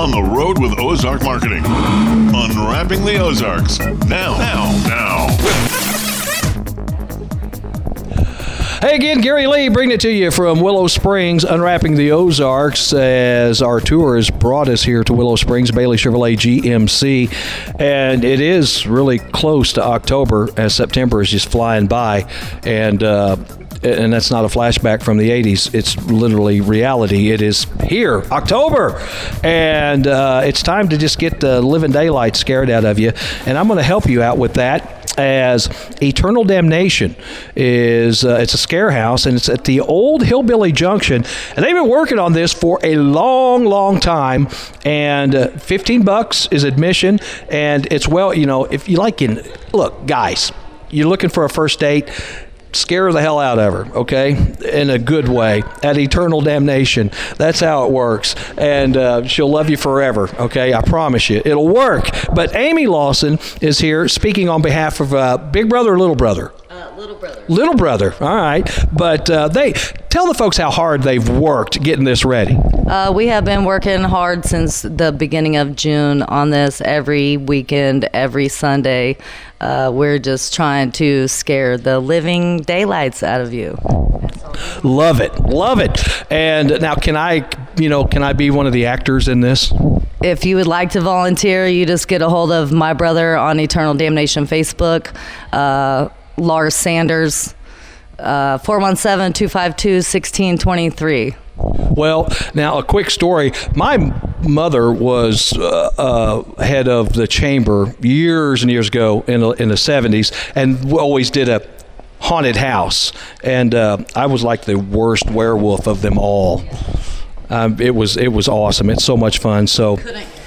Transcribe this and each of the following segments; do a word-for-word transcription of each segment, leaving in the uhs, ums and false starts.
on the road with Ozark Marketing. Unwrapping the Ozarks. Now, now, now. Hey again, Gary Lee bringing it to you from Willow Springs, Unwrapping the Ozarks, as our tour has brought us here to Willow Springs, Bailey Chevrolet G M C. And it is really close to October, as September is just flying by. And, uh, and that's not a flashback from the eighties. It's literally reality. It is here, October. And uh, it's time to just get the living daylight scared out of you. And I'm going to help you out with that, as Eternal Damnation is, uh, it's a scare house, and it's at the old Hillbilly Junction. And they've been working on this for a long, long time. And uh, fifteen bucks is admission. And it's, well, you know, if you like, in, look, guys, you're looking for a first date, scare the hell out of her, okay? In a good way. At Eternal Damnation. That's how it works. And uh, she'll love you forever, okay? I promise you. It'll work. But Amy Lawson is here speaking on behalf of uh, Big Brother or Little Brother? Uh, little Brother. Little Brother. All right. But uh, they tell the folks how hard they've worked getting this ready. Uh, we have been working hard since the beginning of June on this, every weekend, every Sunday. Uh, we're just trying to scare the living daylights out of you. Love it. Love it. And now, can I, you know, can I be one of the actors in this? If you would like to volunteer, you just get a hold of my brother on Eternal Damnation Facebook, uh, Lars Sanders, uh, four one seven, two five two, one six two three. Well, now a quick story. My mother was uh, uh, head of the chamber years and years ago in the, in the seventies, and always did a haunted house. And uh, I was like the worst werewolf of them all. Um, it was it was awesome. It's so much fun. So.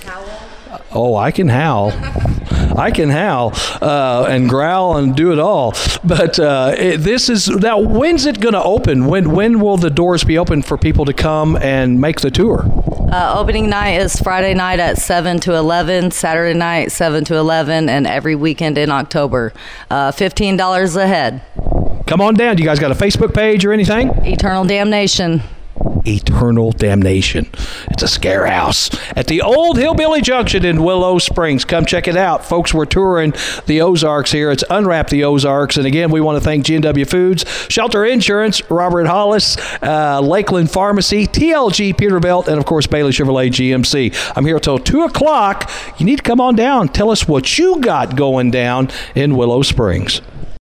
Oh, I can howl. I can howl uh, and growl and do it all. But uh, it, this is now. When's it going to open? When when will the doors be open for people to come and make the tour? Uh, opening night is Friday night at seven to eleven, Saturday night seven to eleven, and every weekend in October. Uh, fifteen dollars a head. Come on down. You guys got a Facebook page or anything? Eternal Damnation. Eternal Damnation. It's a scare house at the old Hillbilly Junction in Willow Springs. Come check it out. Folks, we're touring the Ozarks here. It's Unwrap the Ozarks. And again, we want to thank G and W Foods, Shelter Insurance, Robert Hollis, uh, Lakeland Pharmacy, T L G Peterbilt, and of course, Bailey Chevrolet G M C. I'm here till two o'clock. You need to come on down. Tell us what you got going down in Willow Springs.